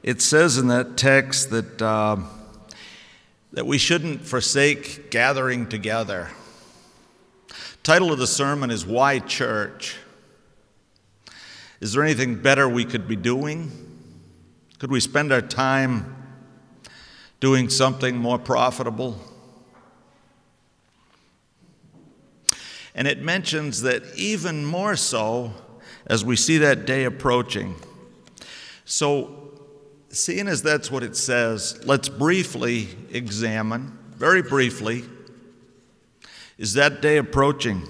It says in that text that we shouldn't forsake gathering together. Title of the sermon is Why Church? Is there anything better we could be doing? Could we spend our time doing something more profitable? And it mentions that even more so as we see that day approaching. So, seeing as that's what it says, let's briefly examine, very briefly, is that day approaching?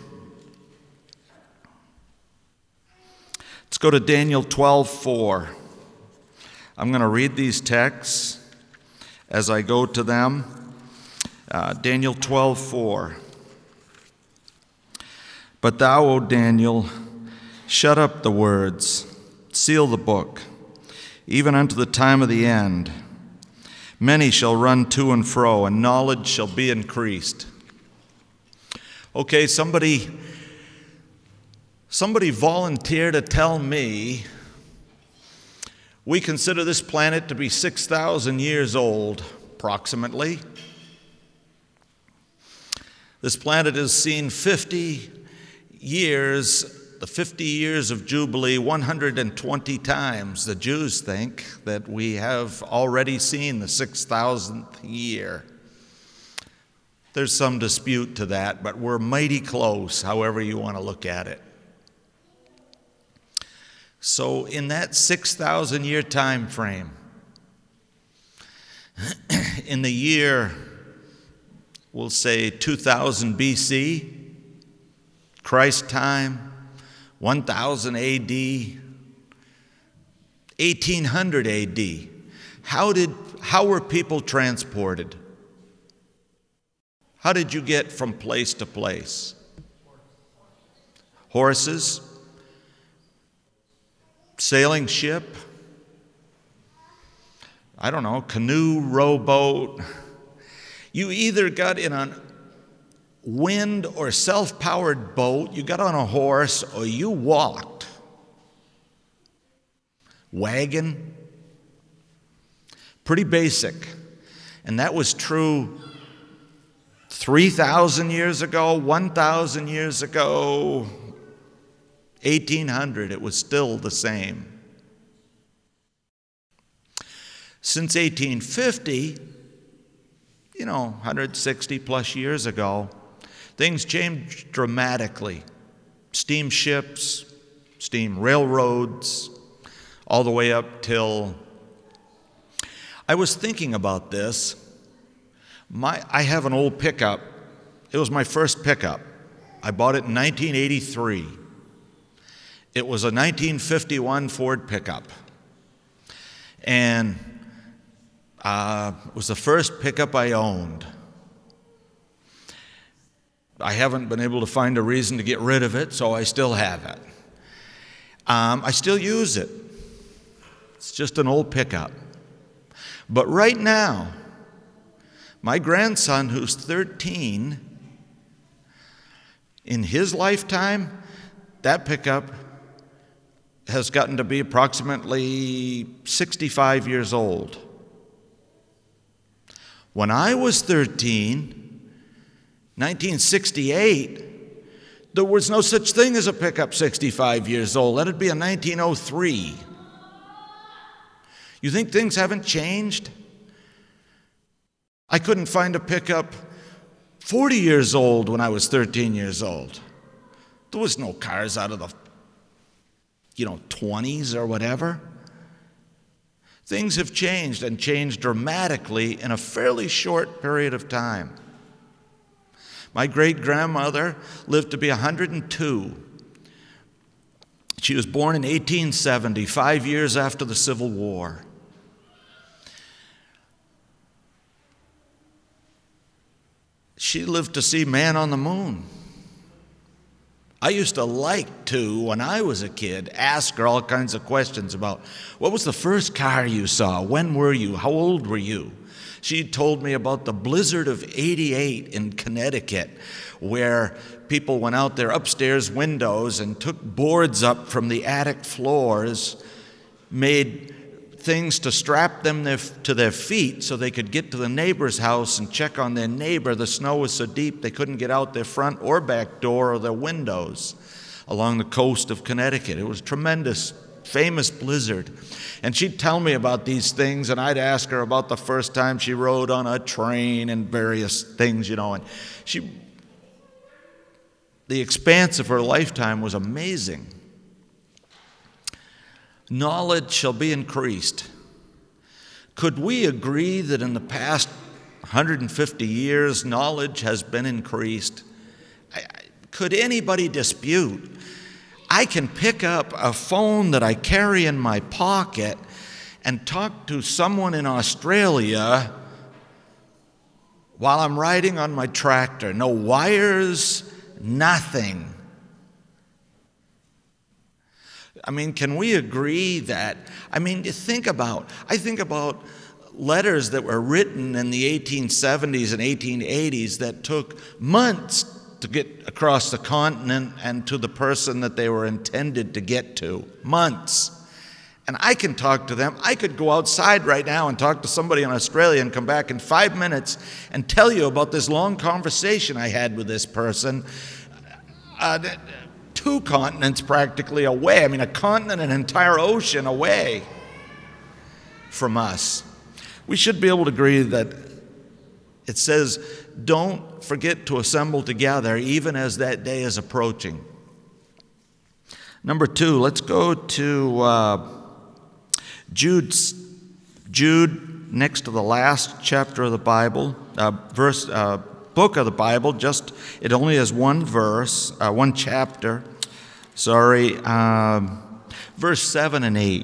Let's go to Daniel 12:4. I'm going to read these texts as I go to them. Daniel 12:4. But thou, O Daniel, shut up the words, seal the book, even unto the time of the end. Many shall run to and fro, and knowledge shall be increased. Okay, somebody volunteered to tell me we consider this planet to be 6,000 years old, approximately. This planet has seen 50 years, the 50 years of Jubilee, 120 times. The Jews think that we have already seen the 6,000th year. There's some dispute to that, but we're mighty close, however you want to look at it. So in that 6,000 year time frame, in the year, we'll say 2000 BC, Christ time, 1000 AD, 1800 AD, how were people transported? How did you get from place to place? Horses? Sailing ship? I don't know, canoe, rowboat. You either got in a wind or self-powered boat, you got on a horse, or you walked. Wagon. Pretty basic. And that was true 3,000 years ago, 1,000 years ago, 1800, it was still the same. Since 1850, 160 plus years ago, things changed dramatically. Steamships, steam railroads, all the way up till... I was thinking about this. I have an old pickup. It was my first pickup. I bought it in 1983. It was a 1951 Ford pickup. And it was the first pickup I owned. I haven't been able to find a reason to get rid of it, so I still have it. I still use it. It's just an old pickup. But right now, my grandson, who's 13, in his lifetime, that pickup has gotten to be approximately 65 years old. When I was 13, 1968, there was no such thing as a pickup 65 years old. That'd be a 1903. You think things haven't changed? I couldn't find a pickup 40 years old when I was 13 years old. There was no cars out of the 20s or whatever. Things have changed and changed dramatically in a fairly short period of time. My great-grandmother lived to be 102. She was born in 1870, 5 years after the Civil War. She lived to see man on the moon. I used to like to, when I was a kid, ask her all kinds of questions about what was the first car you saw? When were you? How old were you? She told me about the blizzard of '88 in Connecticut, where people went out their upstairs windows and took boards up from the attic floors, made things to strap them to their feet so they could get to the neighbor's house and check on their neighbor. The snow was so deep they couldn't get out their front or back door or their windows along the coast of Connecticut. It was a tremendous, famous blizzard. And she'd tell me about these things, and I'd ask her about the first time she rode on a train and various things, and the expanse of her lifetime was amazing. Knowledge shall be increased. Could we agree that in the past 150 years, knowledge has been increased? Could anybody dispute? I can pick up a phone that I carry in my pocket and talk to someone in Australia while I'm riding on my tractor. No wires, nothing. Can we agree that, I think about letters that were written in the 1870s and 1880s that took months to get across the continent and to the person that they were intended to get to. Months. And I can talk to them. I could go outside right now and talk to somebody in Australia and come back in 5 minutes and tell you about this long conversation I had with this person. 2 continents practically away. A continent, an entire ocean away from us. We should be able to agree that it says, don't forget to assemble together, even as that day is approaching. Number 2, let's go to Jude, next to the last chapter of the Bible, book of the Bible. It only has one verse, one chapter. Verse 7 and 8.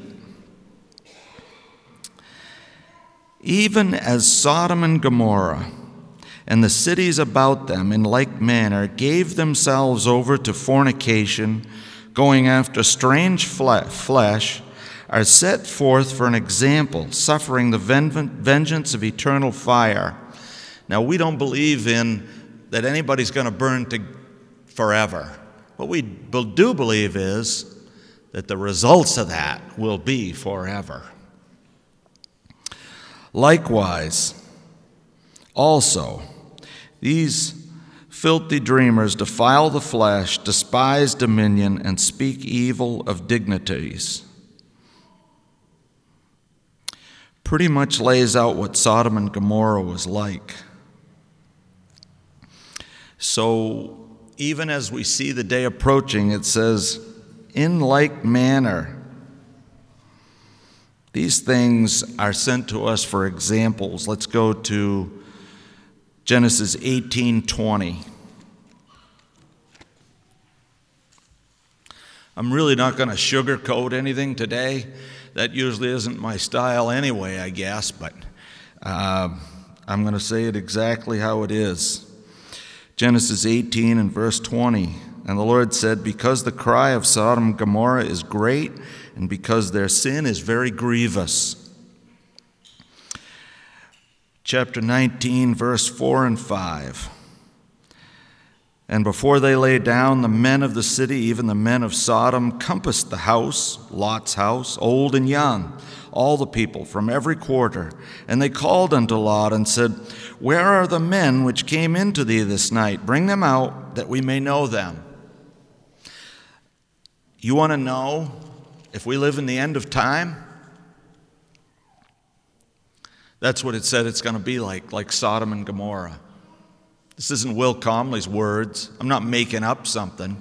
Even as Sodom and Gomorrah and the cities about them in like manner gave themselves over to fornication, going after strange flesh, are set forth for an example, suffering the vengeance of eternal fire. Now, we don't believe in that anybody's going to burn forever. What we do believe is that the results of that will be forever. Likewise, also, these filthy dreamers defile the flesh, despise dominion, and speak evil of dignities. Pretty much lays out what Sodom and Gomorrah was like. So, even as we see the day approaching, it says, in like manner. These things are sent to us for examples. Let's go to Genesis 18:20. I'm really not going to sugarcoat anything today. That usually isn't my style anyway, I guess, but I'm going to say it exactly how it is. Genesis 18 and verse 20. And the Lord said, because the cry of Sodom and Gomorrah is great, and because their sin is very grievous. Chapter 19, verse 4 and 5. And before they lay down, the men of the city, even the men of Sodom, compassed the house, Lot's house, old and young, all the people from every quarter. And they called unto Lot and said, where are the men which came into thee this night? Bring them out, that we may know them. You want to know if we live in the end of time? That's what it said it's going to be like Sodom and Gomorrah. This isn't Will Comley's words. I'm not making up something.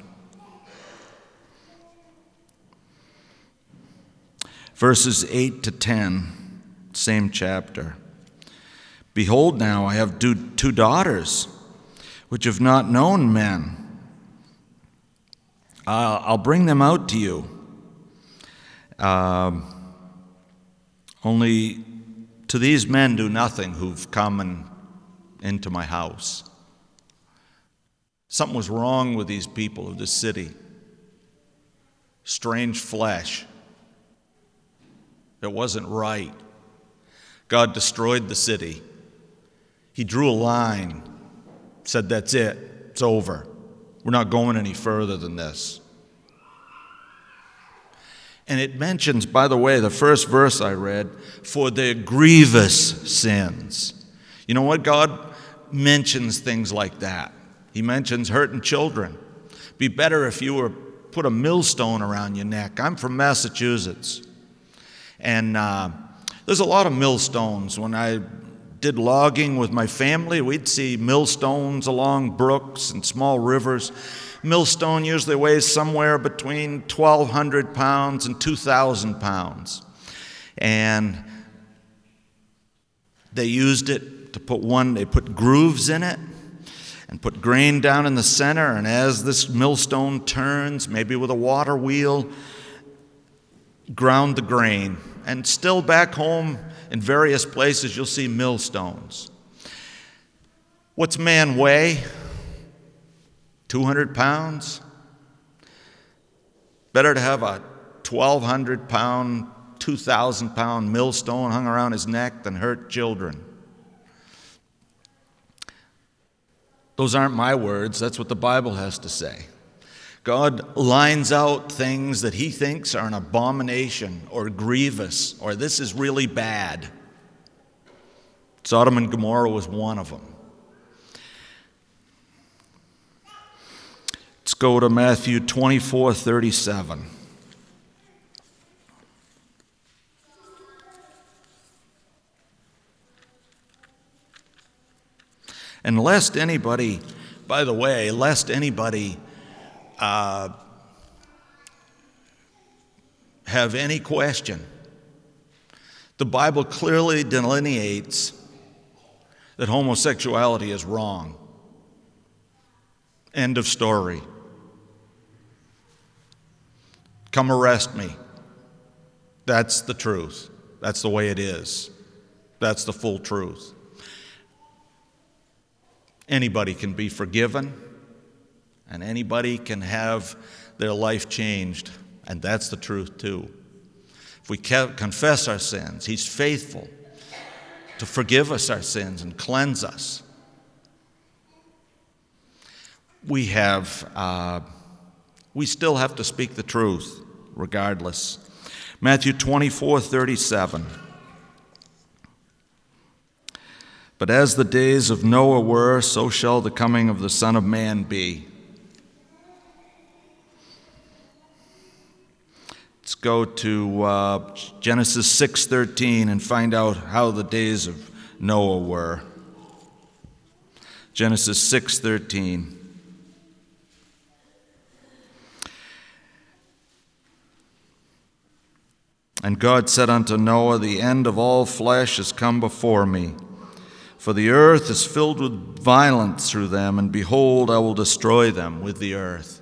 Verses 8 to 10, same chapter. Behold, now I have 2 daughters, which have not known men. I'll bring them out to you. Only to these men do nothing who've come into my house. Something was wrong with these people of this city. Strange flesh. It wasn't right. God destroyed the city. He drew a line, said, that's it, it's over. We're not going any further than this. And it mentions, by the way, the first verse I read, for their grievous sins. You know what? God mentions things like that. He mentions hurting children. Be better if you were put a millstone around your neck. I'm from Massachusetts. And there's a lot of millstones. When I did logging with my family, we'd see millstones along brooks and small rivers. Millstone usually weighs somewhere between 1,200 pounds and 2,000 pounds. And they used it to they put grooves in it and put grain down in the center. And as this millstone turns, maybe with a water wheel, ground the grain. And still back home in various places, you'll see millstones. What's man weigh? 200 pounds? Better to have a 1,200 pound, 2,000 pound millstone hung around his neck than hurt children. Those aren't my words. That's what the Bible has to say. God lines out things that he thinks are an abomination or grievous or this is really bad. Sodom and Gomorrah was one of them. Let's go to Matthew 24:37. And lest anybody have any question, the Bible clearly delineates that homosexuality is wrong. End of story. Come arrest me. That's the truth. That's the way it is. That's the full truth. Anybody can be forgiven, and anybody can have their life changed, and that's the truth too. If we confess our sins, he's faithful to forgive us our sins and cleanse us. We still have to speak the truth regardless. Matthew 24:37. But as the days of Noah were, so shall the coming of the Son of Man be. Let's go to Genesis 6:13 and find out how the days of Noah were. Genesis 6:13. And God said unto Noah, the end of all flesh is come before me, for the earth is filled with violence through them, and behold, I will destroy them with the earth.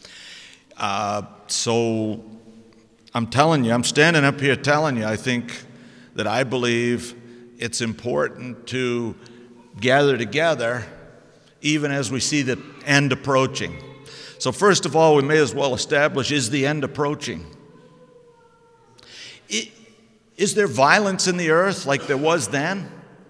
So I'm telling you, I'm standing up here telling you, I believe it's important to gather together even as we see the end approaching. So first of all, we may as well establish, is the end approaching? Is there violence in the earth like there was then?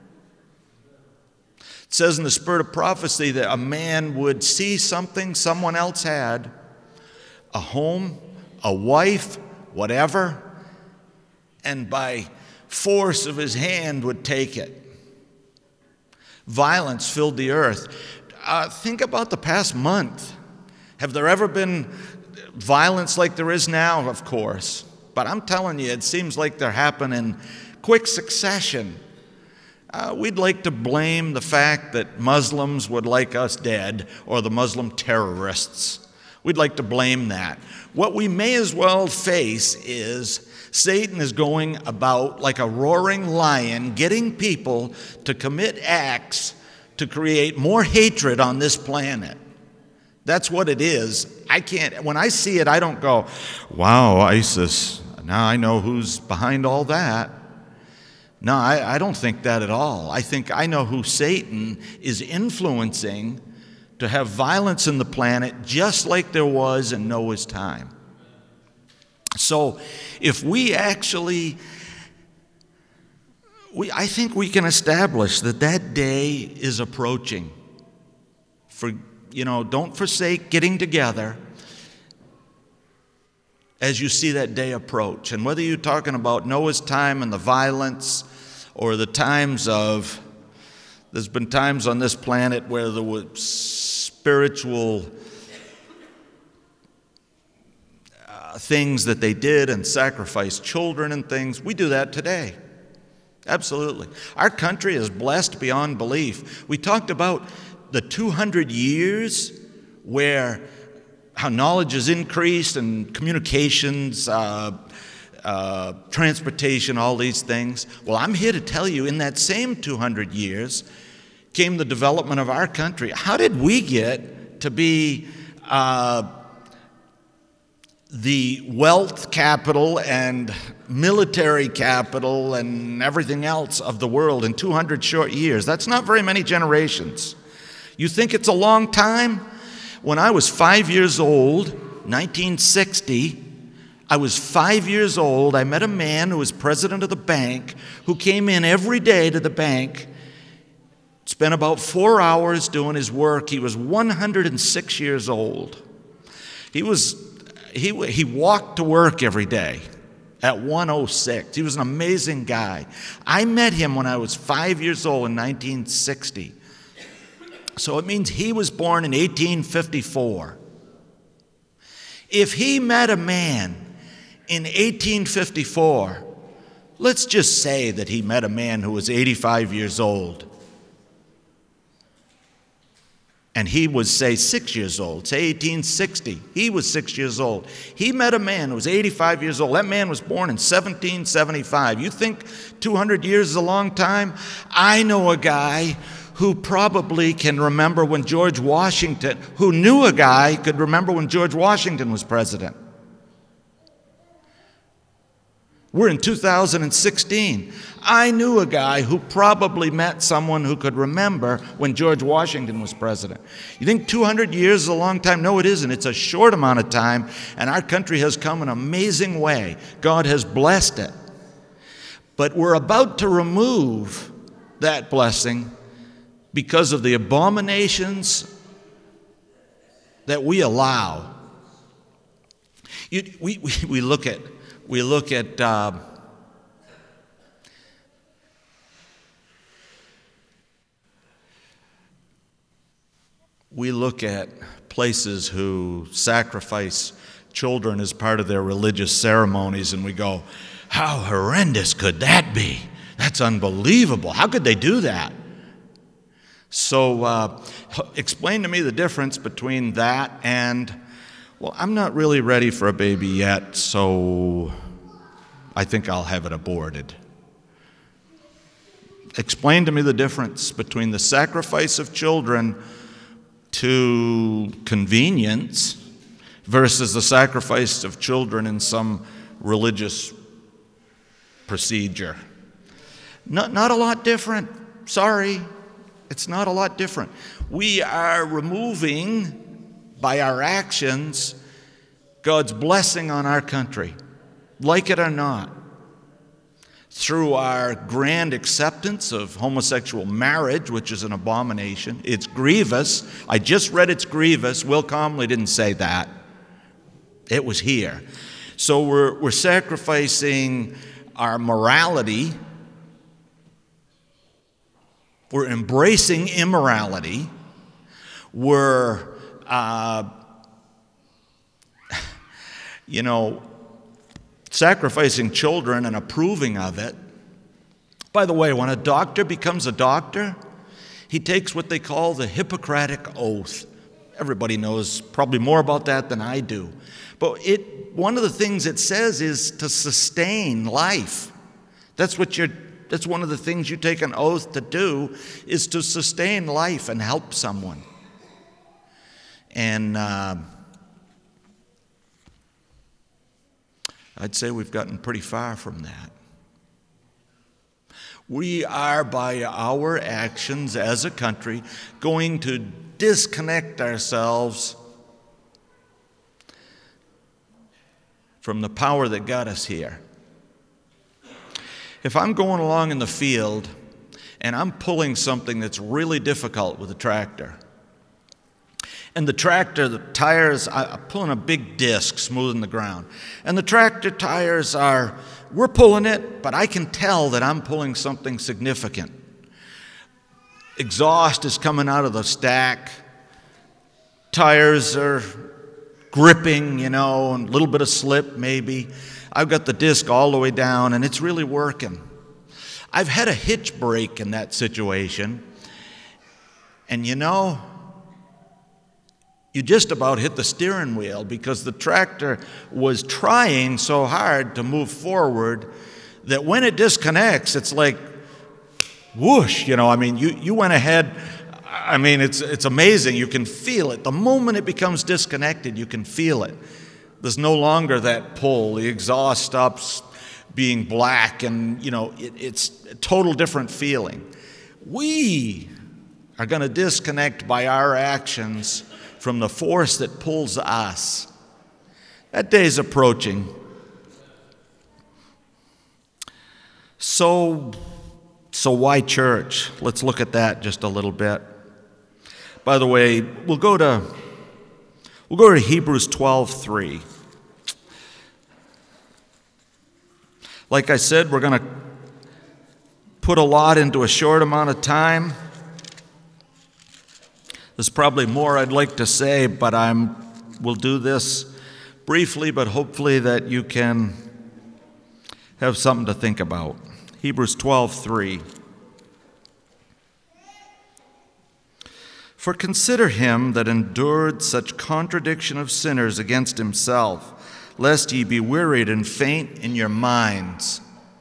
It says in the spirit of prophecy that a man would see something someone else had, a home, a wife, whatever, and by force of his hand would take it. Violence filled the earth. Think about the past month. Have there ever been violence like there is now? Of course. But I'm telling you, it seems like they're happening in quick succession. We'd like to blame the fact that Muslims would like us dead, or the Muslim terrorists. We'd like to blame that. What we may as well face is Satan is going about like a roaring lion, getting people to commit acts to create more hatred on this planet. That's what it is. When I see it, I don't go, wow, ISIS, now I know who's behind all that. No, I don't think that at all. I think I know who Satan is influencing to have violence in the planet just like there was in Noah's time. So if we actually, I think we can establish that day is approaching. Don't forsake getting together as you see that day approach. And whether you're talking about Noah's time and the violence, or the times of, there's been times on this planet where there was spiritual things that they did and sacrificed children and things. We do that today. Absolutely. Our country is blessed beyond belief. We talked about the 200 years where how knowledge has increased and communications, transportation, all these things. Well, I'm here to tell you, in that same 200 years came the development of our country. How did we get to be the wealth capital and military capital and everything else of the world in 200 short years? That's not very many generations. You think it's a long time? When I was 5 years old, 1960, I was 5 years old. I met a man who was president of the bank who came in every day to the bank, spent about 4 hours doing his work. He was 106 years old. He walked to work every day at 106. He was an amazing guy. I met him when I was 5 years old in 1960. So it means he was born in 1854. If he met a man in 1854, let's just say that he met a man who was 85 years old, and he was, say, 6 years old, say 1860. He was 6 years old. He met a man who was 85 years old. That man was born in 1775. You think 200 years is a long time? I know a guy who probably can remember when George Washington, who knew a guy could remember when George Washington was president. We're in 2016. I knew a guy who probably met someone who could remember when George Washington was president. You think 200 years is a long time? No, it isn't. It's a short amount of time, and our country has come an amazing way. God has blessed it. But we're about to remove that blessing because of the abominations that we allow. We look at places who sacrifice children as part of their religious ceremonies, and we go, how horrendous could that be? That's unbelievable. How could they do that? So explain to me the difference between that and, well, I'm not really ready for a baby yet, so I think I'll have it aborted. Explain to me the difference between the sacrifice of children to convenience versus the sacrifice of children in some religious procedure. Not a lot different. Sorry. It's not a lot different. We are removing, by our actions, God's blessing on our country, like it or not, through our grand acceptance of homosexual marriage, which is an abomination. It's grievous. I just read it's grievous. Will Comley didn't say that. It was here. So we're sacrificing our morality. We're embracing immorality. We're, sacrificing children and approving of it. By the way, when a doctor becomes a doctor, he takes what they call the Hippocratic Oath. Everybody knows probably more about that than I do. But one of the things it says is to sustain life. That's one of the things you take an oath to do, is to sustain life and help someone. And I'd say we've gotten pretty far from that. We are, by our actions as a country, going to disconnect ourselves from the power that got us here. If I'm going along in the field and I'm pulling something that's really difficult with a tractor, And the tractor, the tires, I'm pulling a big disc, smoothing the ground. And the tractor tires we're pulling it, but I can tell that I'm pulling something significant. Exhaust is coming out of the stack. Tires are gripping, and a little bit of slip maybe. I've got the disc all the way down, and it's really working. I've had a hitch break in that situation, and you just about hit the steering wheel because the tractor was trying so hard to move forward that when it disconnects, it's like whoosh, you went ahead. It's amazing. You can feel it. The moment it becomes disconnected, you can feel it. There's no longer that pull. The exhaust stops being black, and, it's a total different feeling. We are going to disconnect by our actions from the force that pulls us. That day's approaching. So why church? Let's look at that just a little bit. By the way, we'll go to Hebrews 12:3. Like I said, we're going to put a lot into a short amount of time. There's probably more I'd like to say, but we'll do this briefly, but hopefully that you can have something to think about. Hebrews 12:3. For consider him that endured such contradiction of sinners against himself, lest ye be wearied and faint in your minds.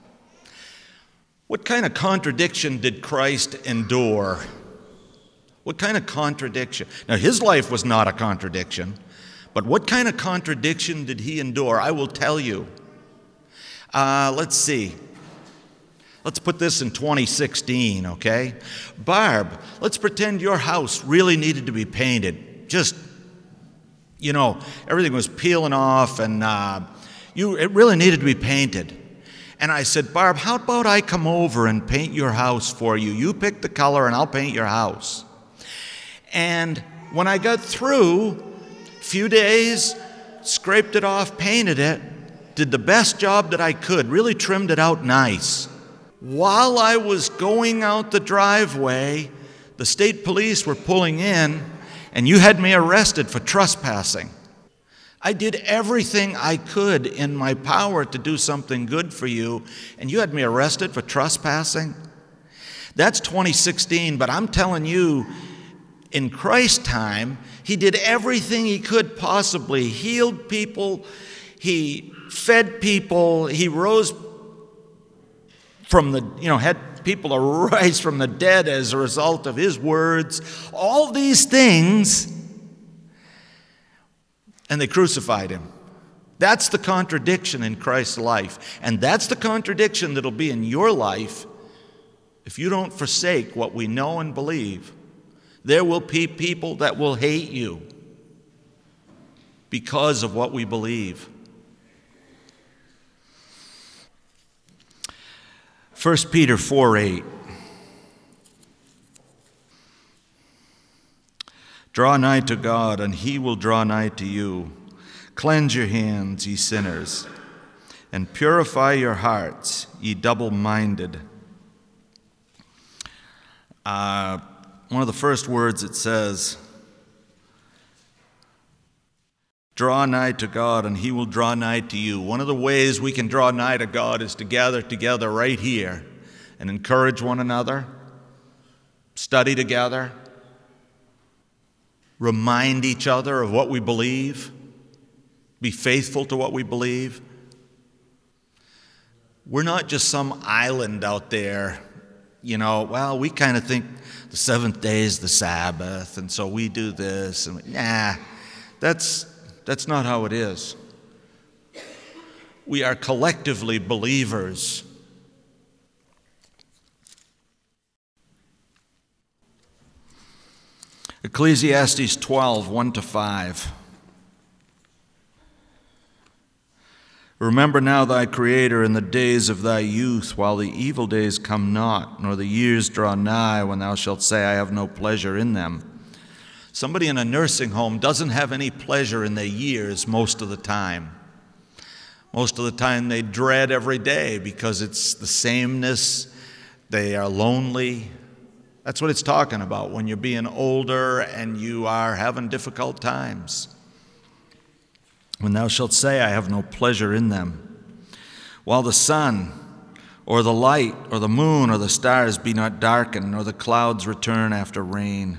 What kind of contradiction did Christ endure? What kind of contradiction? Now, his life was not a contradiction, but what kind of contradiction did he endure? I will tell you. Let's see. Let's put this in 2016, okay? Barb, let's pretend your house really needed to be painted. Just, everything was peeling off, and it really needed to be painted. And I said, Barb, how about I come over and paint your house for you? You pick the color, and I'll paint your house. And when I got through, a few days, scraped it off, painted it, did the best job that I could, really trimmed it out nice. While I was going out the driveway, the state police were pulling in, and you had me arrested for trespassing. I did everything I could in my power to do something good for you, and you had me arrested for trespassing? That's 2016, but I'm telling you, in Christ's time, he did everything he could possibly. He healed people, he fed people, he rose from the, had people arise from the dead as a result of his words. All these things, and they crucified him. That's the contradiction in Christ's life. And that's the contradiction that'll be in your life if you don't forsake what we know and believe. There will be people that will hate you because of what we believe. 1 Peter 4:8. Draw nigh to God, and he will draw nigh to you. Cleanse your hands, ye sinners, and purify your hearts, ye double-minded. One of the first words it says, draw nigh to God, and he will draw nigh to you. One of the ways we can draw nigh to God is to gather together right here and encourage one another, study together, remind each other of what we believe, be faithful to what we believe. We're not just some island out there, we kind of think the seventh day is the Sabbath, and so we do this. And that's not how it is. We are collectively believers. Ecclesiastes 12:1-5. Remember now thy Creator in the days of thy youth, while the evil days come not, nor the years draw nigh, when thou shalt say, I have no pleasure in them. Somebody in a nursing home doesn't have any pleasure in their years most of the time. Most of the time they dread every day because it's the sameness. They are lonely. That's what it's talking about when you're being older and you are having difficult times. When thou shalt say, I have no pleasure in them. While the sun or the light or the moon or the stars be not darkened, nor the clouds return after rain.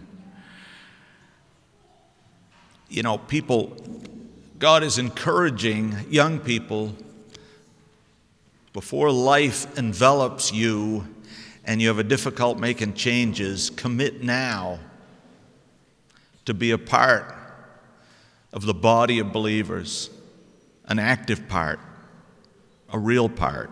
You know, God is encouraging young people, before life envelops you and you have a difficult making changes, commit now to be a part of the body of believers, an active part, a real part.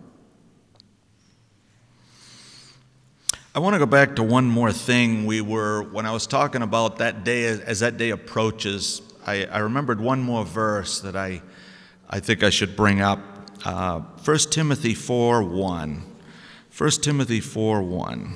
I want to go back to one more thing when I was talking about that day, as that day approaches, I remembered one more verse that I think I should bring up. 1 Timothy 4:1. 1 Timothy 4:1.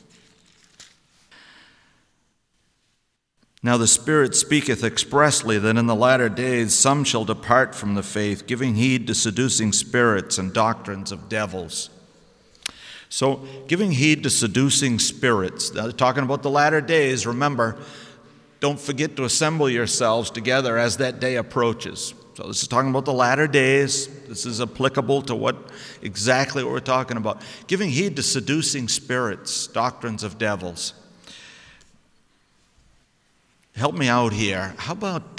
Now the Spirit speaketh expressly that in the latter days some shall depart from the faith, giving heed to seducing spirits and doctrines of devils. So, giving heed to seducing spirits. Now, talking about the latter days, remember, don't forget to assemble yourselves together as that day approaches. So this is talking about the latter days. This is applicable to exactly what we're talking about. Giving heed to seducing spirits, doctrines of devils. Help me out here. How about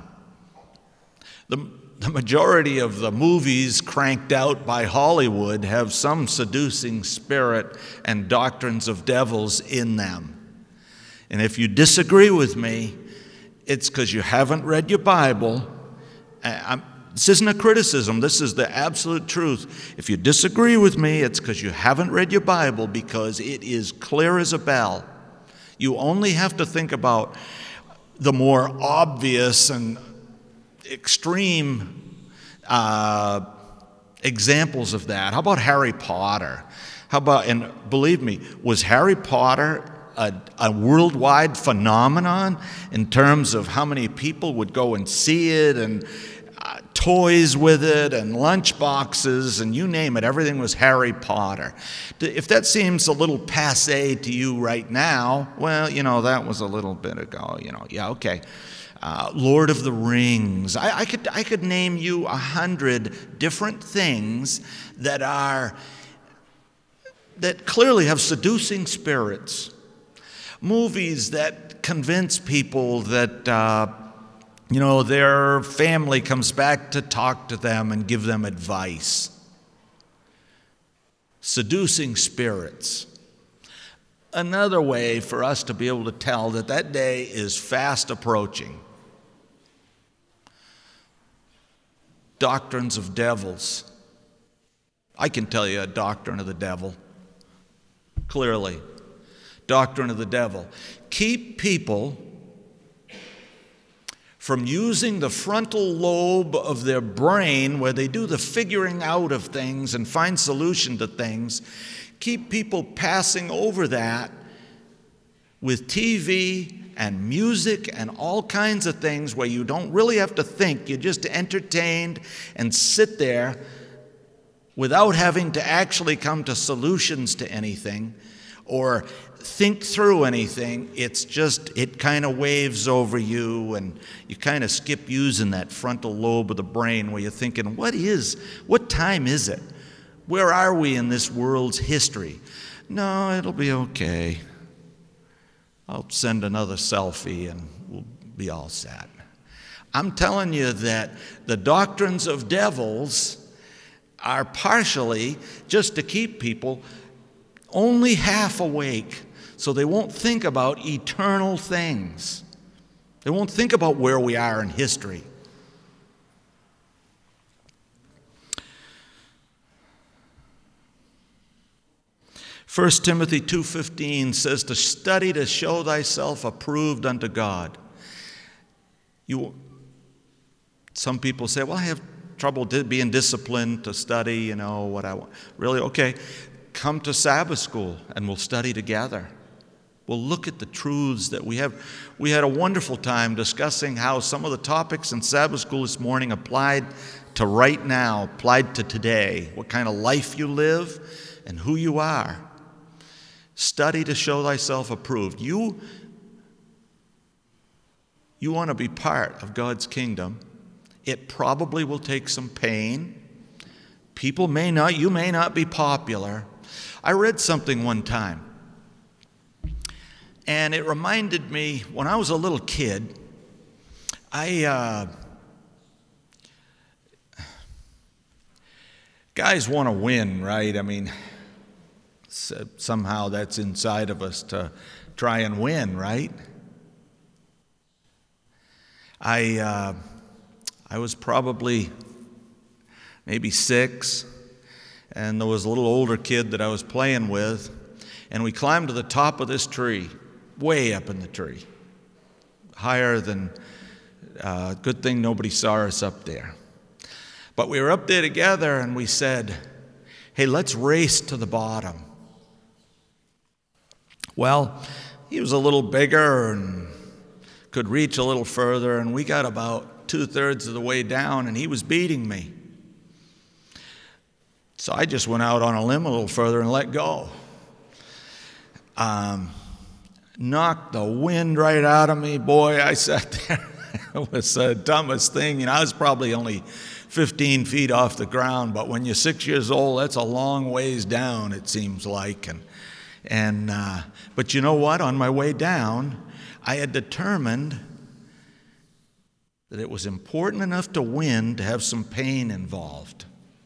the majority of the movies cranked out by Hollywood have some seducing spirit and doctrines of devils in them. And if you disagree with me, it's because you haven't read your Bible. This isn't a criticism. This is the absolute truth. If you disagree with me, it's because you haven't read your Bible, because it is clear as a bell. You only have to think about the more obvious and extreme examples of that. How about Harry Potter? And believe me, was Harry Potter a worldwide phenomenon in terms of how many people would go and see it, and toys with it, and lunch boxes, and you name it, everything was Harry Potter. If that seems a little passé to you right now, well, that was a little bit ago, yeah, okay. Lord of the Rings. I could name you 100 different things that clearly have seducing spirits. Movies that convince people that their family comes back to talk to them and give them advice. Seducing spirits. Another way for us to be able to tell that day is fast approaching. Doctrines of devils. I can tell you a doctrine of the devil. Clearly. Doctrine of the devil. Keep people from using the frontal lobe of their brain, where they do the figuring out of things and find solution to things. Keep people passing over that with TV and music and all kinds of things where you don't really have to think. You're just entertained and sit there without having to actually come to solutions to anything or think through anything. It kind of waves over you, and you kind of skip using that frontal lobe of the brain where you're thinking, what time is it? Where are we in this world's history? No, it'll be okay. I'll send another selfie and we'll be all set. I'm telling you that the doctrines of devils are partially just to keep people only half awake, so they won't think about eternal things. They won't think about where we are in history. First Timothy 2:15 says to study to show thyself approved unto God. Some people say, well, I have trouble being disciplined to study, what I want. Really? Okay. Come to Sabbath school and we'll study together. We'll look at the truths that we have. We had a wonderful time discussing how some of the topics in Sabbath school this morning applied to right now, applied to today, what kind of life you live and who you are. Study to show thyself approved. You want to be part of God's kingdom. It probably will take some pain. You may not be popular. I read something one time, and it reminded me, when I was a little kid, guys want to win, right? I mean, somehow that's inside of us to try and win, right? I was probably maybe 6, and there was a little older kid that I was playing with, and we climbed to the top of this tree, way up in the tree, higher than, good thing nobody saw us up there. But we were up there together, and we said, hey, let's race to the bottom. Well, he was a little bigger and could reach a little further, and we got about 2/3 of the way down, and he was beating me. So I just went out on a limb a little further and let go. Knocked the wind right out of me. Boy, I sat there. It was the dumbest thing. I was probably only 15 feet off the ground, but when you're 6 years old, that's a long ways down, it seems like. But you know what? On my way down, I had determined that it was important enough to win to have some pain involved.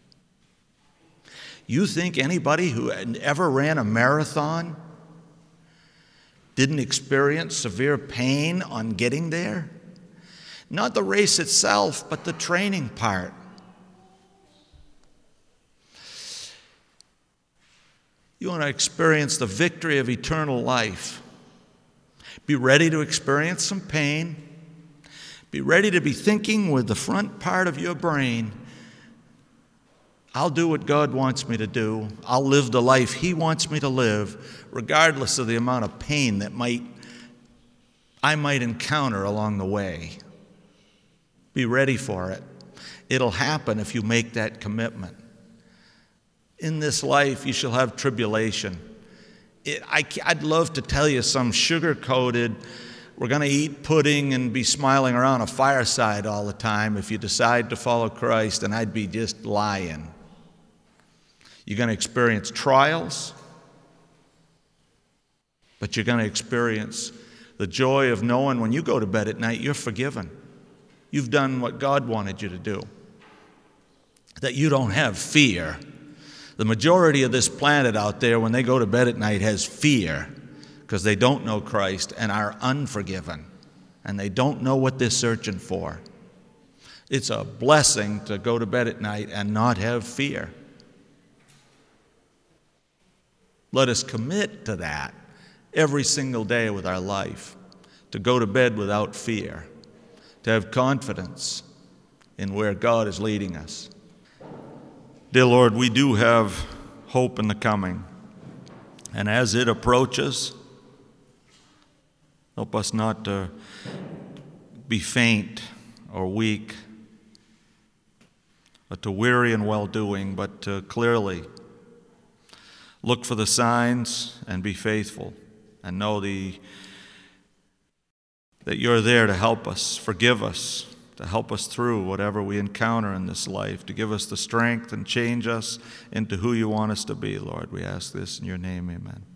You think anybody who ever ran a marathon didn't experience severe pain on getting there? Not the race itself, but the training part. You want to experience the victory of eternal life. Be ready to experience some pain. Be ready to be thinking with the front part of your brain, I'll do what God wants me to do. I'll live the life He wants me to live, regardless of the amount of pain that I might encounter along the way. Be ready for it. It'll happen if you make that commitment. In this life, you shall have tribulation. I'd love to tell you some sugar-coated, we're going to eat pudding and be smiling around a fireside all the time if you decide to follow Christ, and I'd be just lying. You're going to experience trials, but you're going to experience the joy of knowing when you go to bed at night, you're forgiven. You've done what God wanted you to do. That you don't have fear. The majority of this planet out there, when they go to bed at night, has fear because they don't know Christ and are unforgiven, and they don't know what they're searching for. It's a blessing to go to bed at night and not have fear. Let us commit to that every single day with our life, to go to bed without fear, to have confidence in where God is leading us. Dear Lord, we do have hope in the coming, and as it approaches, help us not to be faint or weak, but to weary in well-doing, but to clearly look for the signs and be faithful, and know that you're there to help us, forgive us, to help us through whatever we encounter in this life, to give us the strength and change us into who you want us to be, Lord. We ask this in your name, amen.